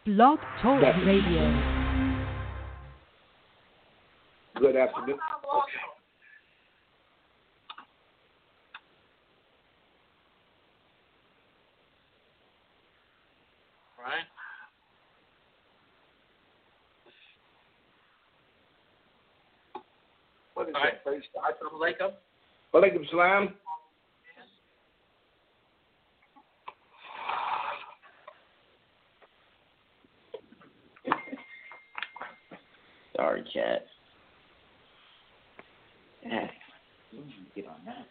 Blog Talk Radio. Good afternoon. Okay. Right. What is All right. that first? Assalamu alaikum. Walaikum salam. Sorry, chat. Yeah. Get on that.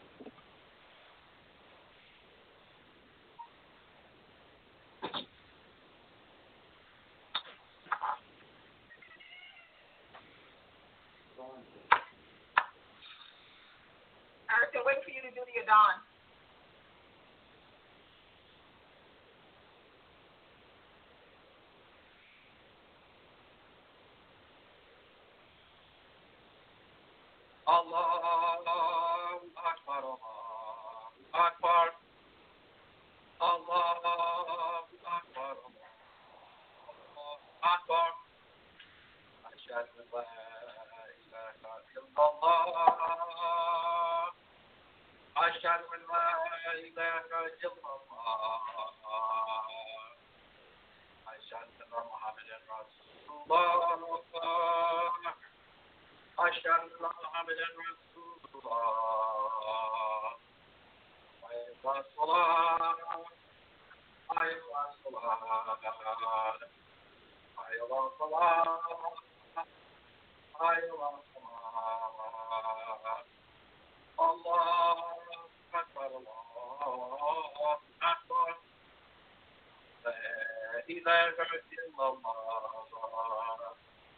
Eric, they're waiting for you to do the Adhan. Allahu Akbar, Allahu Akbar, Allahu Akbar, Allahu Akbar. Ashhadu an la ilaha illallah. Ashhadu an la ilaha illallah. Ashhadu anna Muhammadan Rasulullah. أشهد أن محمدا رسول الله. حي على الصلاة. حي على الصلاة. حي على الصلاة. حي على الصلاة. الله أكبر الله أكبر. لا إله إلا الله.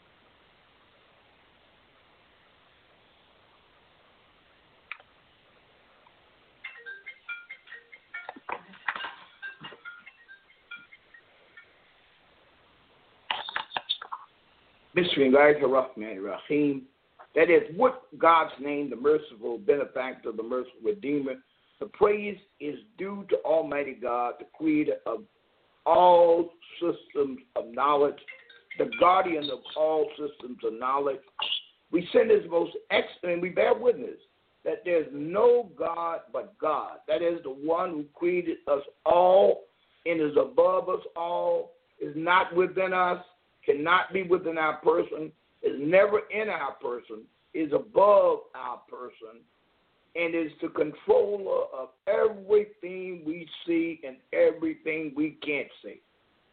Bismillahirrahmanirrahim. That is, what God's name, the merciful benefactor, the merciful redeemer. The praise is due to Almighty God, the creator of all systems of knowledge, the guardian of all systems of knowledge. We send his most excellent, we bear witness that there's no God but God. That is the one who created us all and is above us all, is not within us, cannot be within our person, is never in our person, is above our person, and is the controller of everything we see and everything we can't see.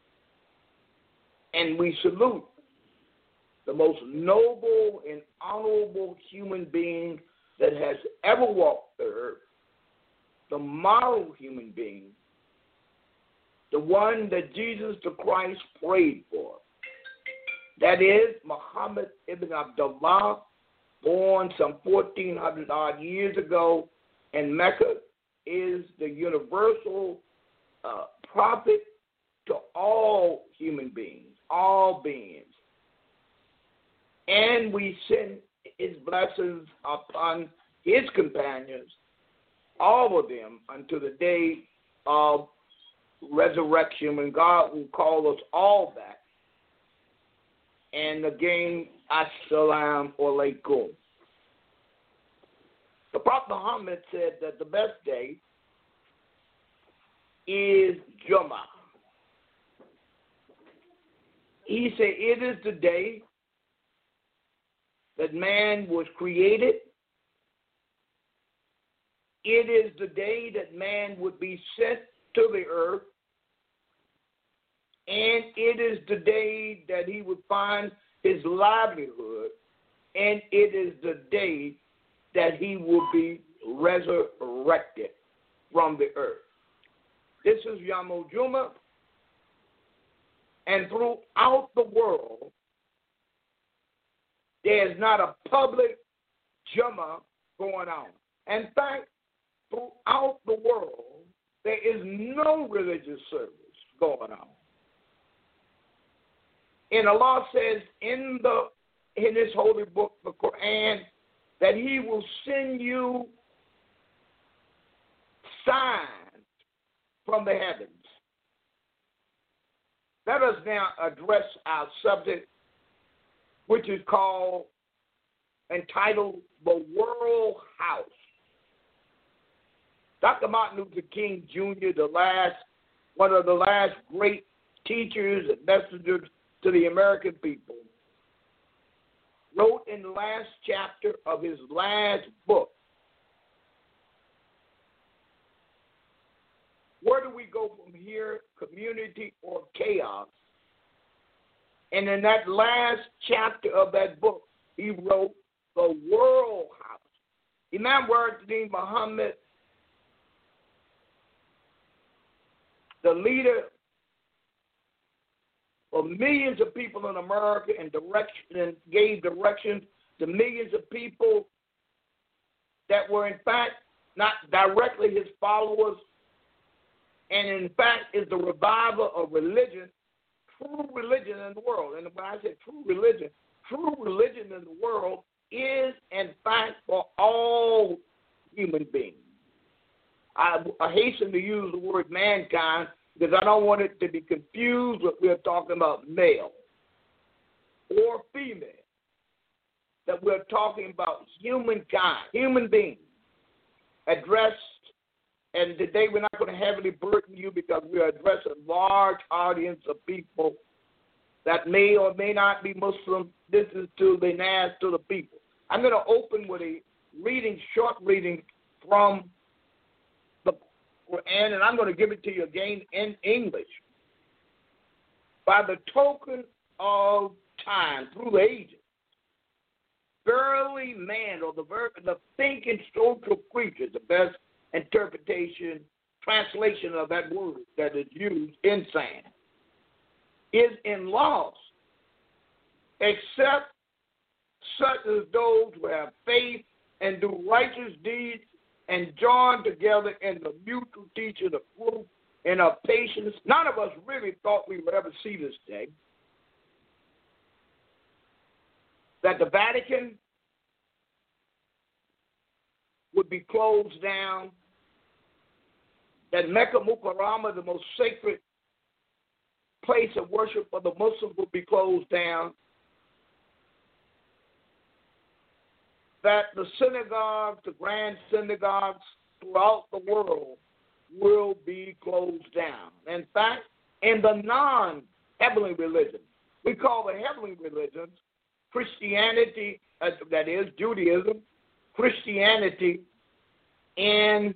And we salute the most noble and honorable human being that has ever walked the earth, the moral human being, the one that Jesus the Christ prayed for. That is Muhammad ibn Abdullah, born some 1,400 odd years ago, and Mecca is the universal prophet to all human beings, all beings. And we send his blessings upon his companions, all of them, unto the day of resurrection, when God will call us all back. And again, assalamu alaikum. The Prophet Muhammad said that the best day is Jummah. He said it is the day that man was created. It is the day that man would be sent to the earth. And it is the day that he would find his livelihood, and it is the day that he will be resurrected from the earth. This is Yawmul Jummah, and throughout the world, there is not a public Jummah going on. In fact, throughout the world, there is no religious service going on. And Allah says in His holy book, the Quran, that He will send you signs from the heavens. let us now address our subject, which is entitled The World House. Dr. Martin Luther King Jr., one of the last great teachers and messengers to the American people, wrote in the last chapter of his last book, where do we go from here, community or chaos? And in that last chapter of that book, he wrote The World House. Imam Ward-Din Muhammad, the leader of millions of people in America, and gave directions to millions of people that were in fact not directly his followers, and in fact is the reviver of religion, true religion in the world. And when I say true religion in the world is in fact for all human beings. I hasten to use the word mankind because I don't want it to be confused with we're talking about male or female, that we're talking about humankind, human beings addressed. And today we're not going to heavily burden you because we're addressing a large audience of people that may or may not be Muslim. This is to the people. I'm going to open with a short reading from the Quran, and I'm going to give it to you again in English. By the token of time through the ages, verily man, or the thinking social creature, the best translation of that word that is used, insane, is in loss, except such as those who have faith and do righteous deeds and join together in the mutual teaching of truth and of patience. None of us really thought we would ever see this day, that the Vatican would be closed down, that Mecca Mukarrama, the most sacred place of worship for the Muslims, would be closed down, that the synagogues, the grand synagogues throughout the world will be closed down. In fact, in the non-heavenly religions, we call the heavenly religions Christianity, that is Judaism, Christianity, and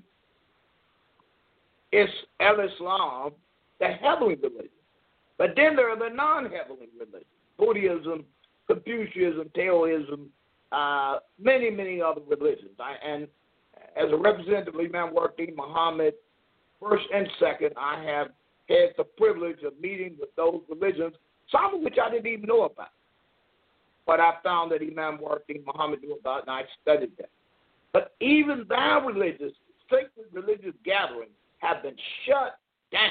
Islam, the heavenly religion. But then there are the non-heavenly religions, Buddhism, Confucianism, Taoism, many, many other religions. And as a representative of Imam Ward-Din Muhammad, first and second, I have had the privilege of meeting with those religions, some of which I didn't even know about. But I found that Imam Ward-Din Muhammad knew about, and I studied that. But even their sacred religious gatherings have been shut down.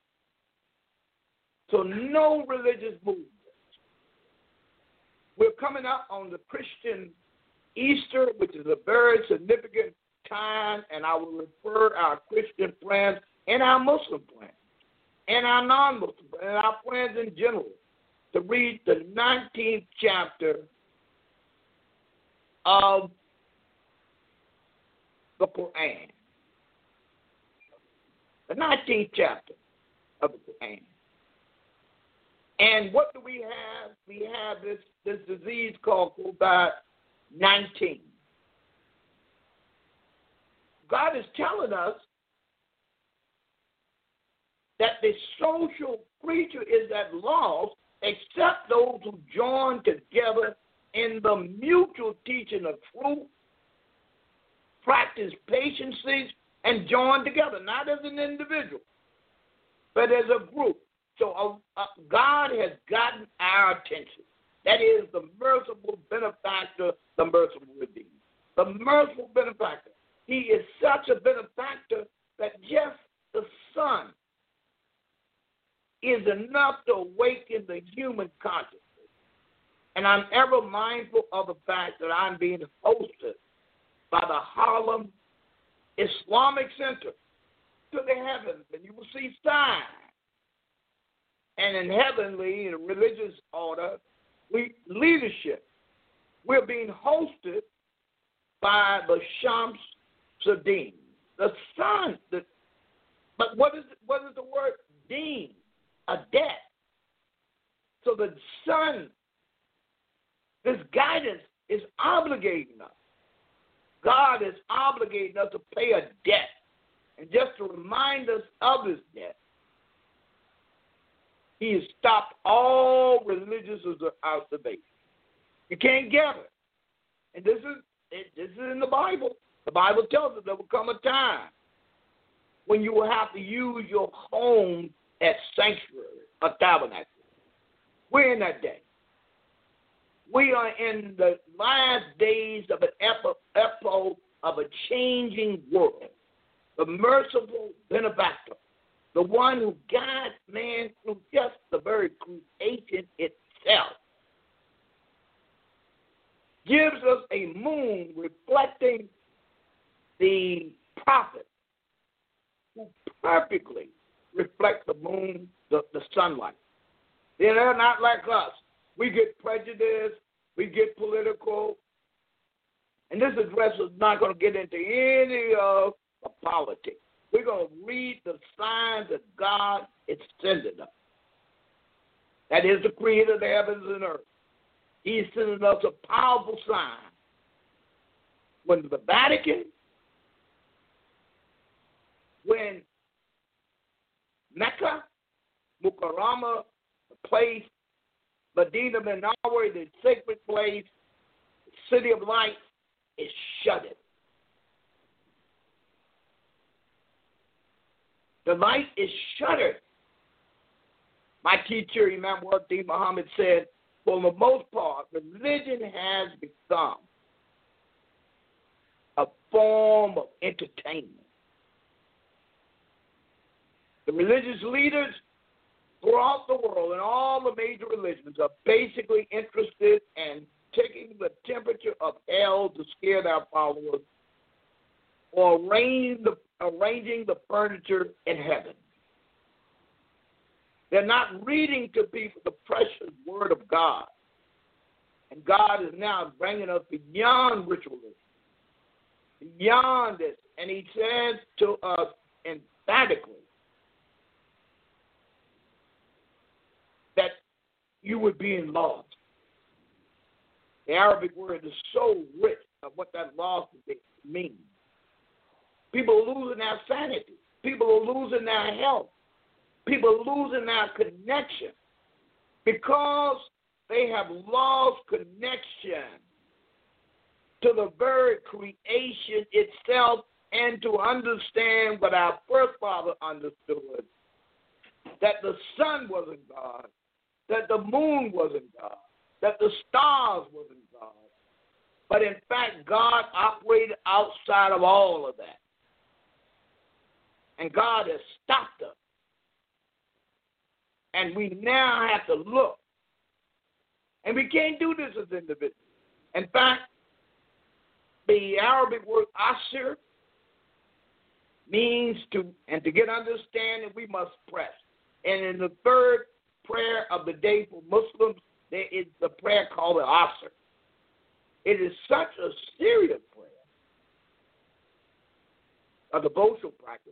So no religious movement. We're coming up on the Christian Easter, which is a very significant time, and I will refer our Christian friends and our Muslim friends and our non-Muslim friends and our friends in general to read the 19th chapter of the Quran. The 19th chapter of the Quran. And what do we have? We have this disease called COVID-19. God is telling us that the social creature is at loss except those who join together in the mutual teaching of truth, practice patience, and join together, not as an individual, but as a group. So God has gotten our attention. That is the merciful benefactor, the merciful redeemer. The merciful benefactor. He is such a benefactor that just the sun is enough to awaken the human consciousness. And I'm ever mindful of the fact that I'm being hosted by the Harlem Islamic Center to the heavens, and you will see signs And in heavenly, in a religious order, leadership. We're being hosted by the Shams Sadin, the sun. But what is the word deen? A debt. So the sun, this guidance is obligating us. God is obligating us to pay a debt. And just to remind us of this debt, he has stopped all religious observation. You can't gather. And this is in the Bible. The Bible tells us there will come a time when you will have to use your home as sanctuary, a tabernacle. We're in that day. We are in the last days of an epoch of a changing world. The merciful benefactor, the one who guides man through just the very creation itself, gives us a moon reflecting the prophet who perfectly reflect the moon, the sunlight. They're not like us. We get prejudiced, we get political, and this address is not going to get into any of the politics. We're going to read the signs that God is sending us. That is the creator of the heavens and earth. He is sending us a powerful sign. When the Vatican, when Mecca, Mukarrama, the place, Medina Munawwara, the sacred place, the city of light, is shuttered. The light is shuttered. My teacher, Imam Wadi Muhammad, said, for the most part, religion has become a form of entertainment. The religious leaders throughout the world and all the major religions are basically interested in taking the temperature of hell to scare their followers or arranging the furniture in heaven. They're not reading to people the precious word of God. And God is now bringing us beyond ritualism, beyond this. And he says to us emphatically that you would be lost. The Arabic word is so rich of what that loss means. People are losing their sanity. People are losing their health. People are losing their connection because they have lost connection to the very creation itself and to understand what our first father understood, that the sun wasn't God, that the moon wasn't God, that the stars wasn't God, but in fact God operated outside of all of that. And God has stopped us. And we now have to look. And we can't do this as individuals. In fact, the Arabic word asir means to get understanding, we must press. And in the third prayer of the day for Muslims, there is the prayer called the asr. It is such a serious prayer, a devotional practice,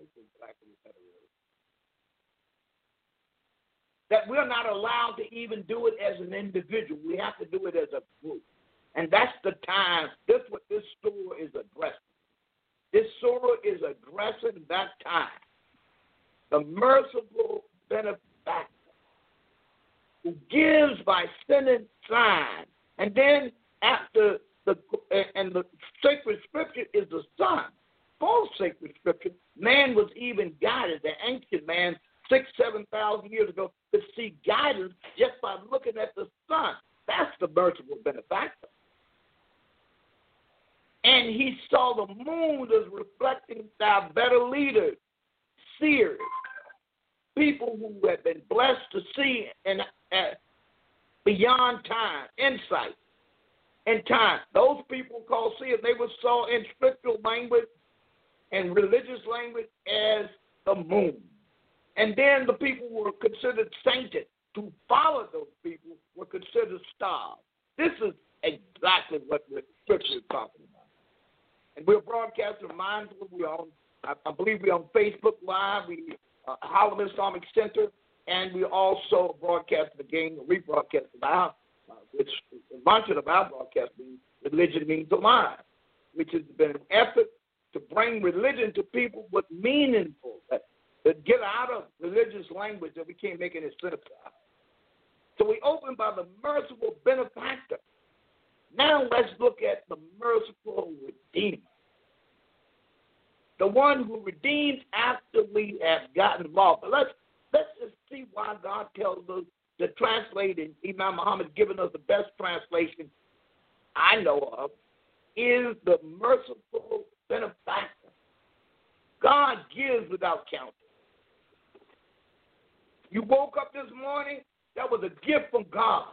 that we're not allowed to even do it as an individual. We have to do it as a group. And that's the time. That's what this surah is addressing. This surah is addressing that time. The merciful benefactor who gives by sending signs. And then after the sacred scripture is the sun. For sacred scripture, man was even guided. The ancient man 6,000-7,000 years ago to see guidance just by looking at the sun. That's the merciful benefactor. And he saw the moon as reflecting our better leaders, seers, people who have been blessed to see beyond time, insight in time. Those people called seers, they were saw in scriptural language and religious language as the moon. And then the people were considered sainted, to follow those people were considered starved. This is exactly what the scripture is talking about. And we're broadcasting Mindful. I believe we're on Facebook Live. We Holloman Islamic Center, and we also broadcast again, rebroadcast about, which a bunch of our broadcasting, Religion Means Alive, which has been an effort to bring religion to people what's meaningful, that get out of religious language that we can't make any sense of. So we open by the merciful benefactor. Now let's look at the merciful redeemer. The one who redeems after we have gotten involved. But let's just see why God tells us to translate, and Imam Muhammad's given us the best translation I know of, is the merciful benefactor. God gives without counting. You woke up this morning, that was a gift from God.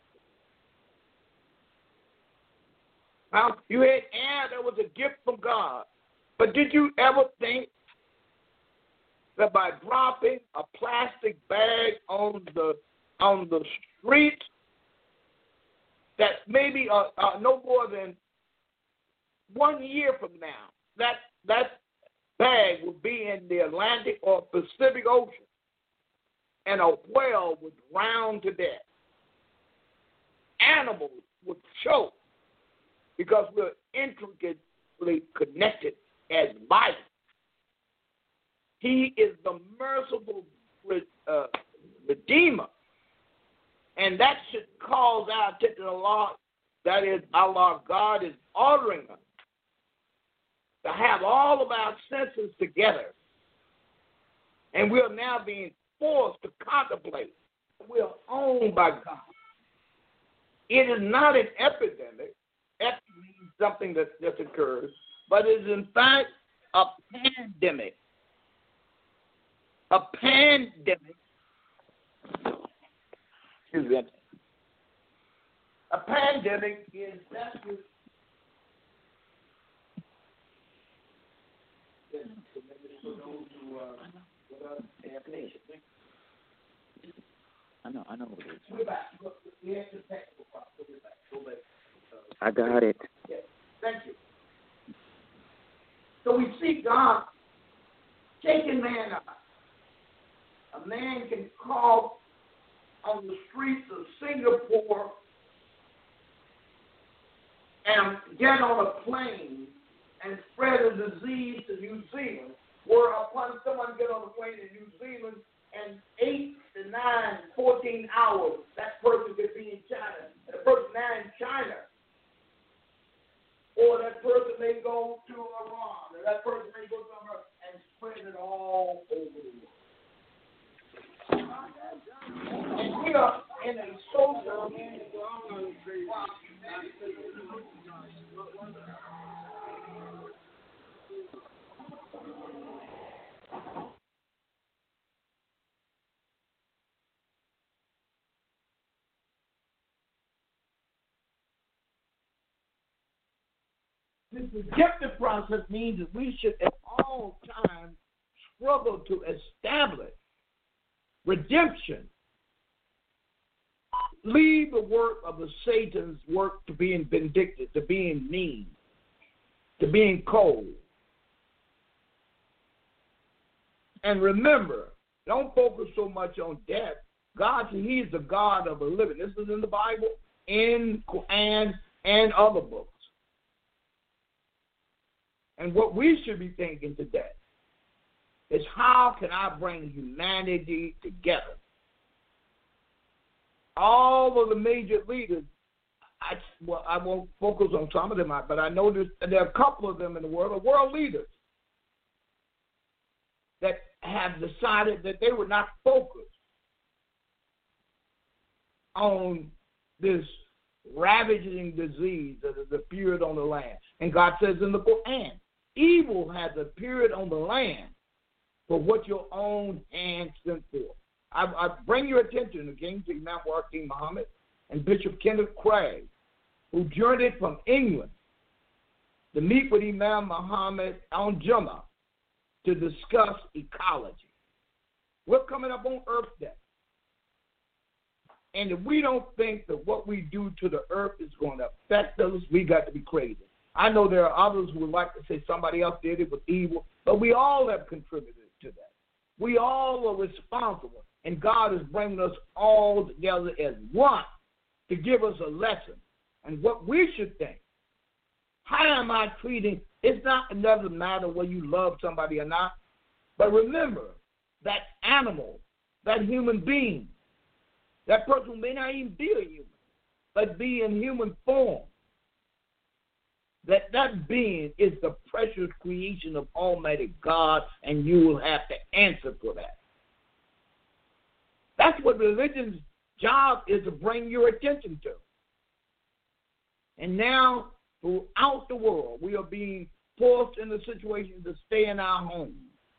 Now, you had air, that was a gift from God. But did you ever think that by dropping a plastic bag on the street, that maybe no more than 1 year from now, that bag will be in the Atlantic or Pacific Ocean, and a whale would drown to death. Animals would choke because we're intricately connected as life. He is the merciful Redeemer. And that should cause our attention to Allah. That is, Allah, God is ordering us to have all of our senses together. And we are now being forced to contemplate. We are owned by God. It is not an epidemic. Epidemic means something that just occurs, but it is in fact a pandemic. A pandemic. Excuse me. A pandemic is that which I know what it is. I got it. Yes. Thank you. So we see God taking man up. A man can call on the streets of Singapore and get on a plane and spread a disease to New Zealand, where upon someone get on a plane in New Zealand and 8 to 9, 14 hours, that person could be in China. And the person now in China, or that person may go to Iran, or that person may go somewhere and spread it all over the world. And we are in a social This redemptive process means that we should at all times struggle to establish redemption. Leave the work of the Satan's work to being vindictive, to being mean, to being cold. And remember, don't focus so much on death. God, He is the God of the living. This is in the Bible, in Quran, and other books. And what we should be thinking today is, how can I bring humanity together? All of the major leaders, I won't focus on some of them, but I know there are a couple of them in the world, are world leaders that have decided that they would not focus on this ravaging disease that has appeared on the land. And God says in the Quran, evil has appeared on the land for what your own hands sent forth. I bring your attention to King Imam King Muhammad and Bishop Kenneth Craig, who journeyed from England to meet with Imam Muhammad on Jummah to discuss ecology. We're coming up on Earth Day. And if we don't think that what we do to the earth is going to affect us, we got to be crazy. I know there are others who would like to say somebody else did it with evil, but we all have contributed to that. We all are responsible, and God is bringing us all together as one to give us a lesson and what we should think. How am I treating? It's not another matter whether you love somebody or not, but remember that animal, that human being, that person may not even be a human, but be in human form. That being is the precious creation of Almighty God, and you will have to answer for that. That's what religion's job is, to bring your attention to. And now, throughout the world, we are being forced in a situation to stay in our homes.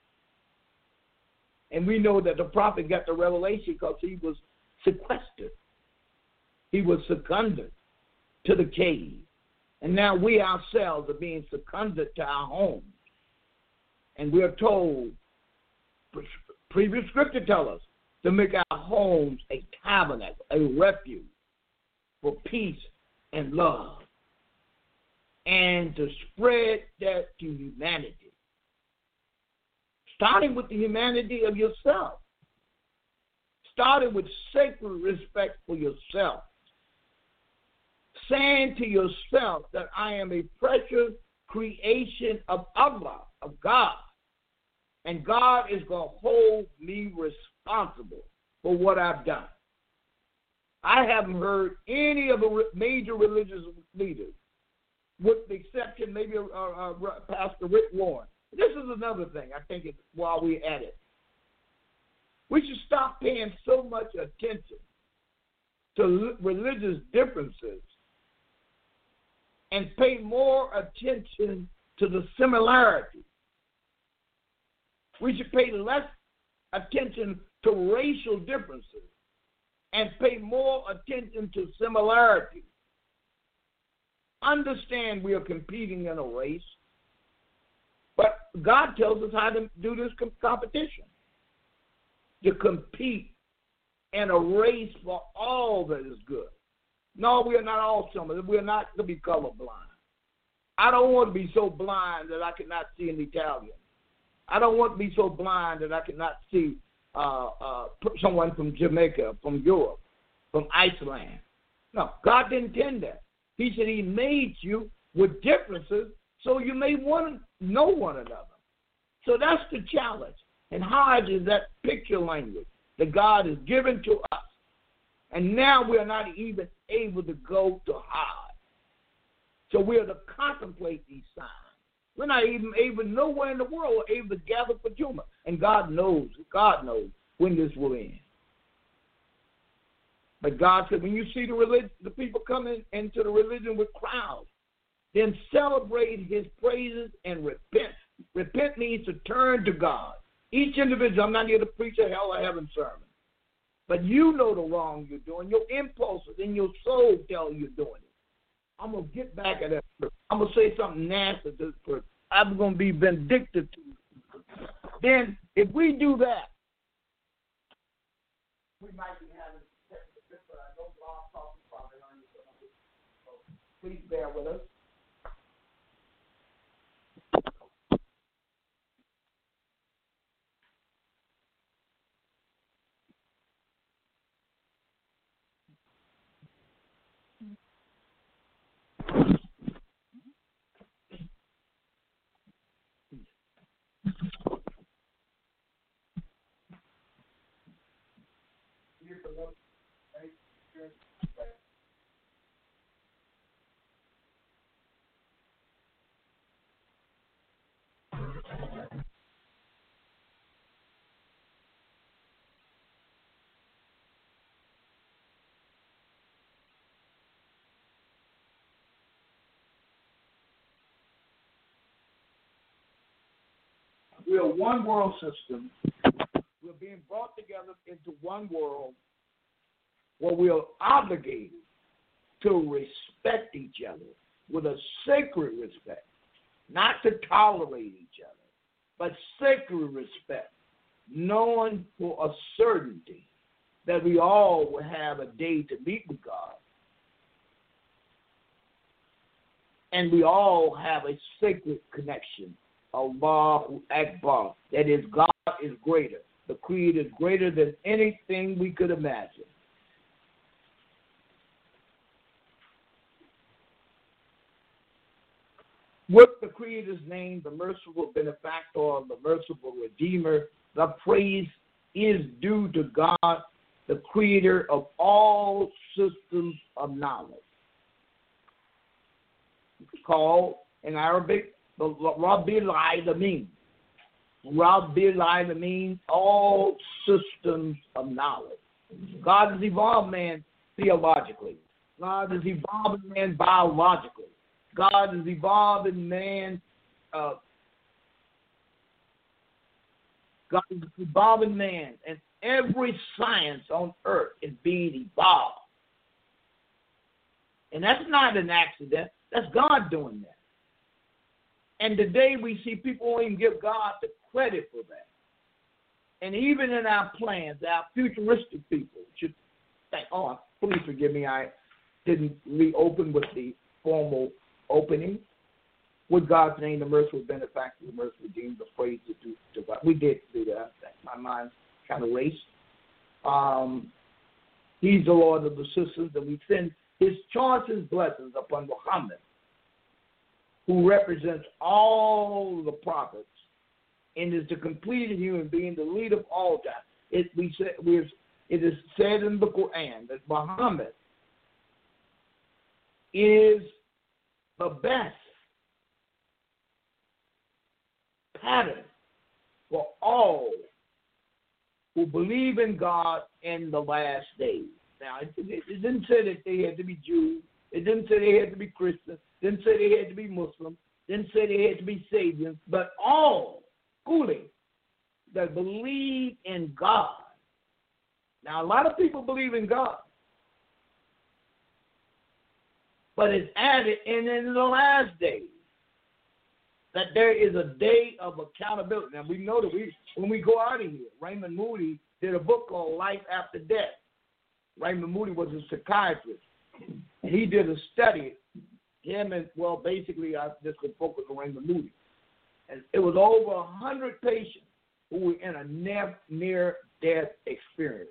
And we know that the prophet got the revelation because he was sequestered. He was seconded to the cave. And now we ourselves are being seconded to our homes. And we are told, previous scripture tells us, to make our homes a tabernacle, a refuge for peace and love, and to spread that to humanity. Starting with the humanity of yourself. Starting with sacred respect for yourself. Saying to yourself that I am a precious creation of Allah, of God, and God is going to hold me responsible for what I've done. I haven't heard any of the major religious leaders, with the exception maybe Pastor Rick Warren. This is another thing I think while we're at it. We should stop paying so much attention to religious differences and pay more attention to the similarities. We should pay less attention to racial differences and pay more attention to similarities. Understand we are competing in a race, but God tells us how to do this competition. To compete in a race for all that is good. No, we are not all similar. We are not to be colorblind. I don't want to be so blind that I cannot see an Italian. I don't want to be so blind that I cannot see someone from Jamaica, from Europe, from Iceland. No, God didn't intend that. He said he made you with differences so you may want to know one another. So that's the challenge. And Hajj is that picture language that God has given to us. And now we are not even able to go to Hajj. So we are to contemplate these signs. We're not even able, nowhere in the world, able to gather for Juma. And God knows when this will end. But God said, when you see the people coming into the religion with crowds, then celebrate his praises and repent. Repent means to turn to God. Each individual, I'm not here to preach a hell or heaven sermon. But you know the wrong you're doing. Your impulses in your soul tell you you're doing it. I'm going to get back at that person. I'm going to say something nasty to this person. I'm going to be vindictive to you. Then, if we do that, we might be having I know Bob talking probably on you. So please bear with us. We are one world system. We're being brought together into one world where we are obligated to respect each other with a sacred respect, not to tolerate each other, but sacred respect, knowing for a certainty that we all will have a day to meet with God. And we all have a sacred connection. Allahu Akbar. That is, God is greater. The creed is greater than anything we could imagine. What the creed is named, the merciful benefactor, the merciful redeemer, the praise is due to God, the creator of all systems of knowledge. It's called, in Arabic, the Rabbil Alameen. Rabbil Alameen, all systems of knowledge. God has evolved man theologically. God has evolved man biologically. God is evolving man. God is evolving man, and every science on earth is being evolved. And that's not an accident. That's God doing that. And today we see people won't even give God the credit for that. And even in our plans, our futuristic people should think, oh, please forgive me, I didn't reopen with the formal opening. With God's name, the merciful benefactor, the merciful redeemer, the praise to God. We did do that. My mind kind of raced. He's the Lord of the systems, and we send his choicest blessings upon Muhammad, who represents all the prophets and is the completed human being, the leader of all time. It is said in the Quran that Muhammad is the best pattern for all who believe in God in the last days. Now, it didn't say that they had to be Jews. It didn't say they had to be Christians. It didn't say they had to be Muslims. It didn't say they had to be Sabians. But all, fully, that believe in God. Now, a lot of people believe in God. But it's added in the last days that there is a day of accountability. Now, we know that when we go out of here, Raymond Moody did a book called Life After Death. Raymond Moody was a psychiatrist. And he did a study, basically I've just been focused on Raymond Moody. And it was over 100 patients who were in a near-death experience.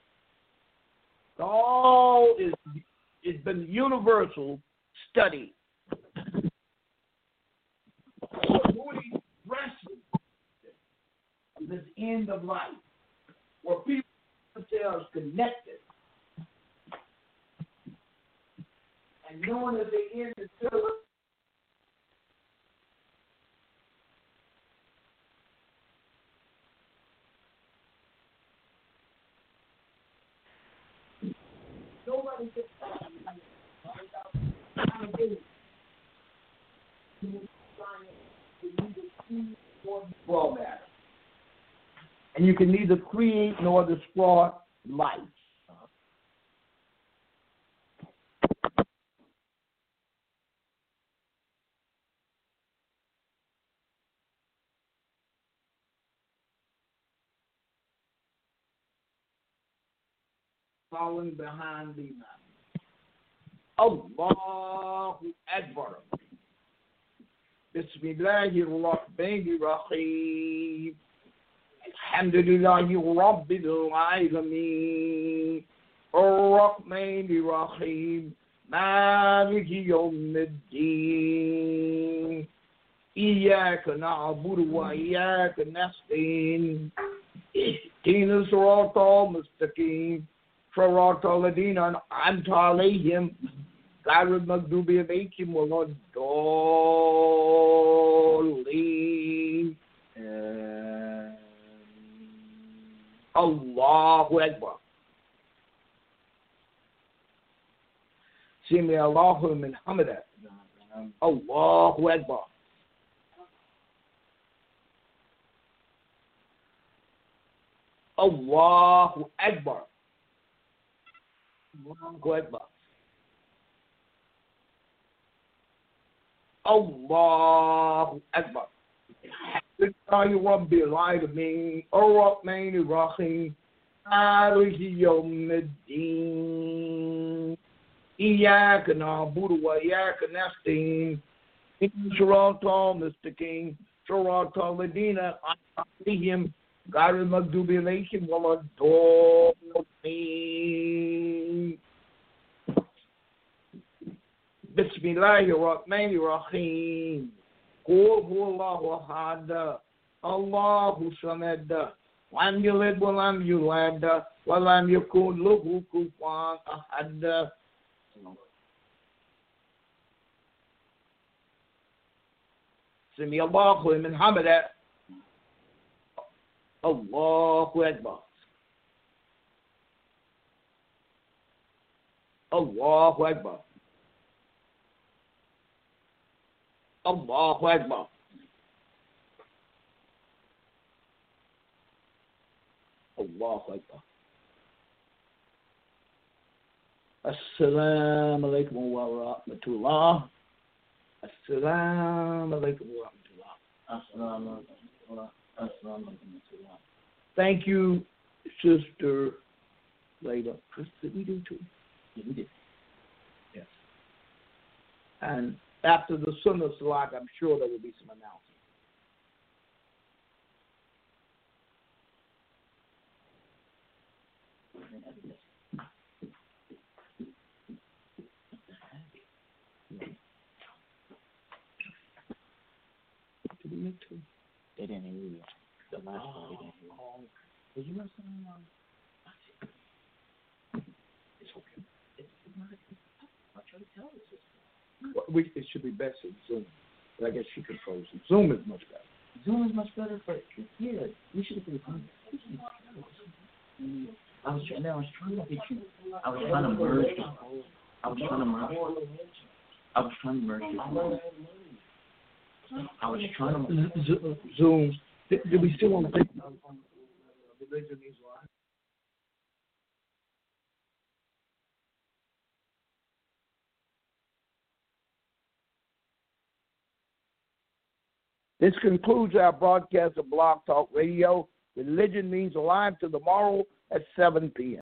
All it's been universal study. Moody wrestled with this end of life, where people themselves connected, and knowing that they end the still. Nobody gets raw matter. And you can neither create nor destroy life. Falling behind the mountain. Allahu Akbar. Bismillahirrahmanirrahim. Alhamdulillahi Rabbil Alameen. Ar-Rahmanirrahim. Maliki Yawmiddin. Iyyaka na'budu wa iyyaka nasta'in. Ihdinas siratal mustaqim. صراط الذين أنعمت عليهم غير المغضوب عليهم ولا الضالين. الله أكبر. سمع الله لمن حمده. الله أكبر. الله أكبر. Allahu Akbar. Allahu Akbar. Rabbil Alameen, Ar-Rahmanir Rahim, مالك يوم الدين إياك نعبد وإياك نستعين صراط المستقيم صراط الذين أنعمت عليهم غير المغضوب عليهم ولا الضالين بسم الله الرحمن الرحيم قل هو الله أحد الله الصمد لم يلد ولم يولد ولم يكن له كفوا أحد. سمي الله لمن حمده. الله أكبر. الله أكبر. الله أكبر. الله أكبر. السلام عليكم ورحمة الله. السلام عليكم ورحمة الله. السلام عليكم ورحمة الله. Thank you, Sister Layla. Did we do too? Yeah, we did. Yes. And after the Sunnah Salat, I'm sure there will be some announcements. Did we make two? They didn't hear you. The last one they didn't hear you. Did you have something on? It's okay. It's not. I'll try to tell you. Well, it should be best in Zoom. But I guess she controls it. Zoom is much better. Zoom is much better, but yeah, we should have been fine. I was trying to get you. I was trying to merge the whole. I was trying to merge the Zoom. Did we still want to take Religion Needs Live? This concludes our broadcast of Blog Talk Radio. Religion Means Alive till tomorrow at 7 p.m.